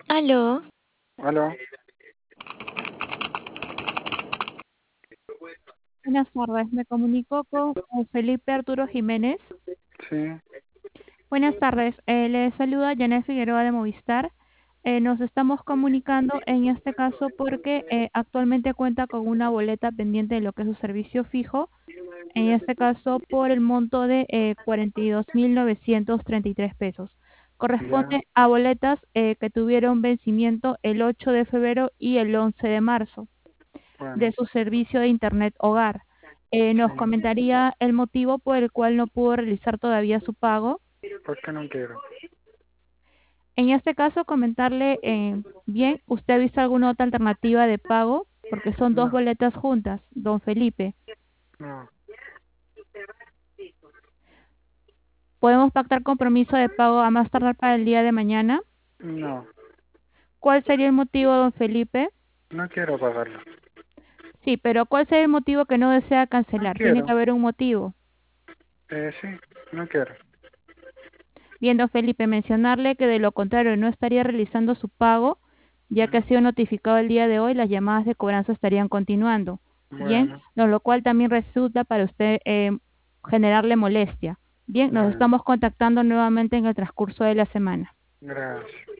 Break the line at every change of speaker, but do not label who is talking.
Aló,
Aló,
Buenas tardes, me comunico con Felipe Arturo Jiménez.
sí,
Buenas tardes, le saluda Janet Figueroa de Movistar. Nos estamos comunicando en este caso porque actualmente cuenta con una boleta pendiente de lo que es su servicio fijo, en este caso por el monto de 42.933 pesos.
ya,
Corresponde a boletas que tuvieron vencimiento el 8 de febrero y el 11 de marzo de
bueno,
su servicio de Internet Hogar.
sí,
Nos comentaría el motivo por el cual no pudo realizar todavía su pago.
¿por qué no quiero?
En este caso, comentarle, bien, ¿usted ha visto alguna otra alternativa de pago? Porque son dos
No,
boletas juntas, don Felipe.
no,
Podemos pactar compromiso de pago a más tardar para el día de mañana.
no,
¿Cuál sería el motivo, don Felipe?
no quiero pagarlo,
Sí, pero ¿cuál sería el motivo que no desea
no
cancelar? Tiene que
quiero,
haber un motivo.
sí, no quiero,
Bien, don Felipe, mencionarle que de lo contrario no estaría realizando su pago, ya que ha
Mm,
sido notificado el día de hoy, las llamadas de cobranza estarían continuando. Bien,
bueno,
lo cual también resulta para usted generarle molestia. Bien, nos
bueno,
estamos contactando nuevamente en el transcurso de la semana.
gracias.